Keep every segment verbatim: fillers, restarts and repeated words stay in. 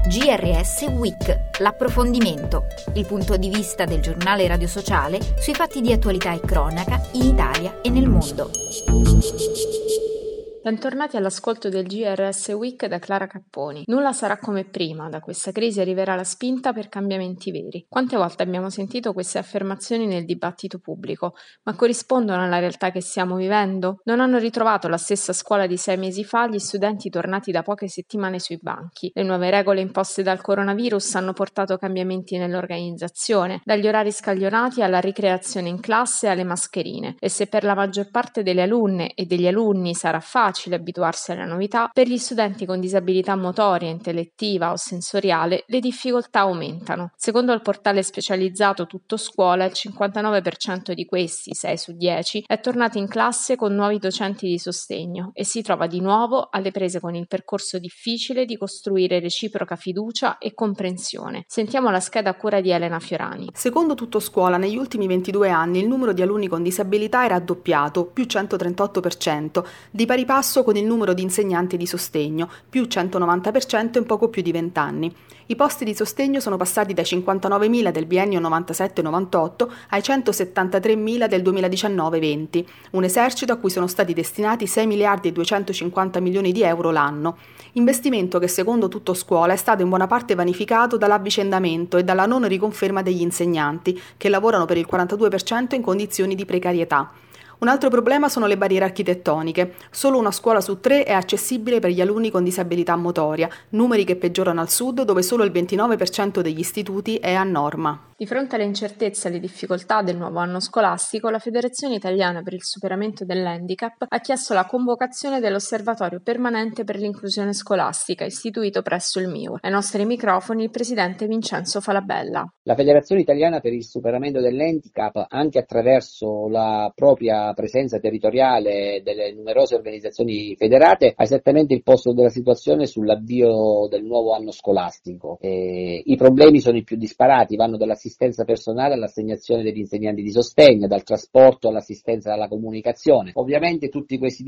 G R S Week, l'approfondimento, il punto di vista del giornale radio sociale sui fatti di attualità e cronaca in Italia e nel mondo. Bentornati all'ascolto del G R S Week da Clara Capponi. Nulla sarà come prima, da questa crisi arriverà la spinta per cambiamenti veri. Quante volte abbiamo sentito queste affermazioni nel dibattito pubblico, ma corrispondono alla realtà che stiamo vivendo? Non hanno ritrovato la stessa scuola di sei mesi fa gli studenti tornati da poche settimane sui banchi. Le nuove regole imposte dal coronavirus hanno portato cambiamenti nell'organizzazione, dagli orari scaglionati alla ricreazione in classe alle mascherine. E se per la maggior parte delle alunne e degli alunni sarà facile abituarsi alla novità, per gli studenti con disabilità motoria, intellettiva o sensoriale le difficoltà aumentano. Secondo il portale specializzato Tutto Scuola, il cinquantanove per cento di questi, sei su dieci, è tornato in classe con nuovi docenti di sostegno e si trova di nuovo alle prese con il percorso difficile di costruire reciproca fiducia e comprensione. Sentiamo la scheda a cura di Elena Fiorani. Secondo Tutto Scuola, negli ultimi ventidue anni il numero di alunni con disabilità è raddoppiato, più centotrentotto per cento, di pari passo con il numero di insegnanti di sostegno, più centonovanta per cento in poco più di venti anni. I posti di sostegno sono passati dai cinquantanovemila del biennio novantasette novantotto ai centosettantatremila del duemiladiciannove venti, un esercito a cui sono stati destinati sei miliardi e duecentocinquanta milioni di euro l'anno. Investimento che secondo Tutto Scuola è stato in buona parte vanificato dall'avvicendamento e dalla non riconferma degli insegnanti, che lavorano per il quarantadue per cento in condizioni di precarietà. Un altro problema sono le barriere architettoniche. Solo una scuola su tre è accessibile per gli alunni con disabilità motoria, numeri che peggiorano al sud dove solo il ventinove per cento degli istituti è a norma. Di fronte alle incertezze e alle difficoltà del nuovo anno scolastico, la Federazione Italiana per il Superamento dell'Handicap ha chiesto la convocazione dell'Osservatorio Permanente per l'Inclusione Scolastica, istituito presso il M I U R. Ai nostri microfoni il presidente Vincenzo Falabella. La Federazione Italiana per il Superamento dell'Handicap, anche attraverso la propria presenza territoriale delle numerose organizzazioni federate, ha esattamente il posto della situazione sull'avvio del nuovo anno scolastico. E i problemi sono i più disparati, vanno dalla assistenza personale all'assegnazione degli insegnanti di sostegno, dal trasporto all'assistenza alla comunicazione. Ovviamente tutti questi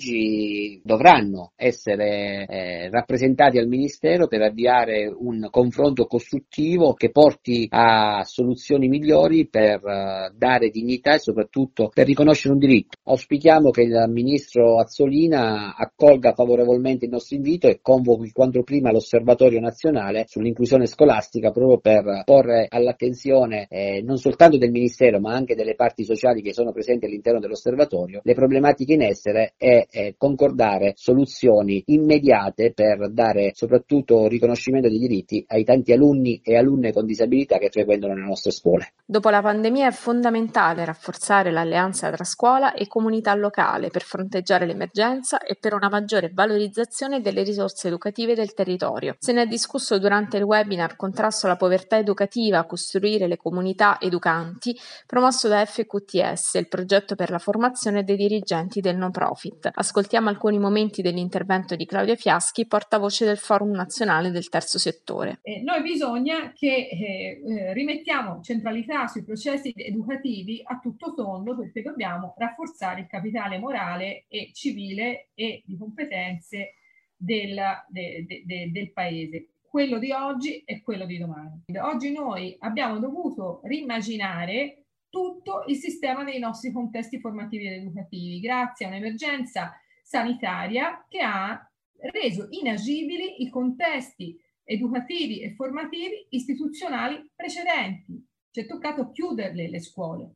disagi dovranno essere eh, rappresentati al Ministero per avviare un confronto costruttivo che porti a soluzioni migliori per uh, dare dignità e soprattutto per riconoscere un diritto. Auspichiamo che il Ministro Azzolina accolga favorevolmente il nostro invito e convochi quanto prima l'Osservatorio Nazionale sull'inclusione scolastica proprio per porre all'attenzione eh, non soltanto del Ministero ma anche delle parti sociali che sono presenti all'interno dell'osservatorio le problematiche in essere e eh, concordare soluzioni immediate per dare soprattutto riconoscimento dei diritti ai tanti alunni e alunne con disabilità che frequentano le nostre scuole. Dopo la pandemia è fondamentale rafforzare l'alleanza tra scuola e comunità locale per fronteggiare l'emergenza e per una maggiore valorizzazione delle risorse educative del territorio. Se ne è discusso durante il webinar Contrasto alla povertà educativa, costruire le comunità educanti, promosso da F Q T S, il progetto per la formazione dei dirigenti del no profit. Ascoltiamo alcuni momenti dell'intervento di Claudia Fiaschi, portavoce del Forum Nazionale del Terzo Settore. Eh, noi bisogna che eh, eh, rimettiamo centralità sui processi educativi a tutto tondo, perché dobbiamo rafforzare il capitale morale e civile e di competenze del, de, de, de, del paese, quello di oggi e quello di domani. Oggi noi abbiamo dovuto rimmaginare tutto il sistema dei nostri contesti formativi ed educativi grazie a un'emergenza sanitaria che ha reso inagibili i contesti educativi e formativi istituzionali precedenti. Ci è toccato chiuderle le scuole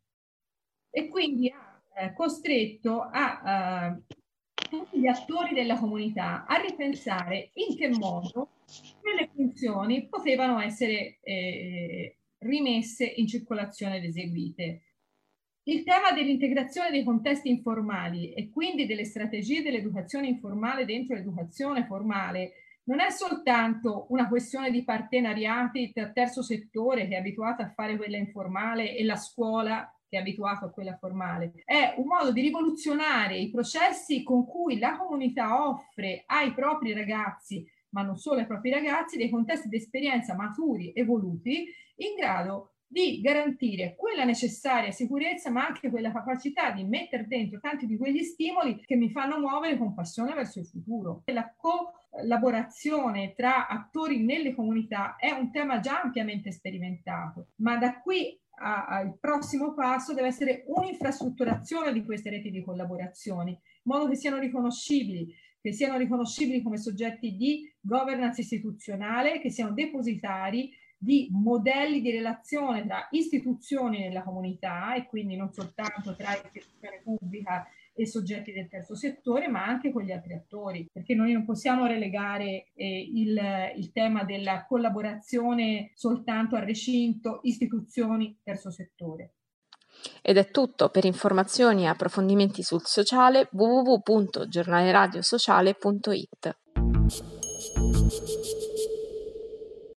e quindi ha eh, costretto a eh, tutti gli attori della comunità a ripensare in che modo quelle funzioni potevano essere eh, rimesse in circolazione ed eseguite. Il tema dell'integrazione dei contesti informali e quindi delle strategie dell'educazione informale dentro l'educazione formale non è soltanto una questione di partenariati tra terzo settore che è abituato a fare quella informale e la scuola che è abituato a quella formale. È un modo di rivoluzionare i processi con cui la comunità offre ai propri ragazzi, ma non solo ai propri ragazzi, dei contesti di esperienza maturi, evoluti, in grado di garantire quella necessaria sicurezza, ma anche quella capacità di mettere dentro tanti di quegli stimoli che mi fanno muovere con passione verso il futuro. La collaborazione tra attori nelle comunità è un tema già ampiamente sperimentato, ma da qui al prossimo passo deve essere un'infrastrutturazione di queste reti di collaborazione, in modo che siano riconoscibili, che siano riconoscibili come soggetti di governance istituzionale, che siano depositari di modelli di relazione tra istituzioni nella comunità e quindi non soltanto tra istituzione pubblica e soggetti del terzo settore, ma anche con gli altri attori, perché noi non possiamo relegare eh, il, il tema della collaborazione soltanto al recinto istituzioni terzo settore. Ed è tutto. Per informazioni e approfondimenti sul sociale w w w punto giornaleradiosociale punto it.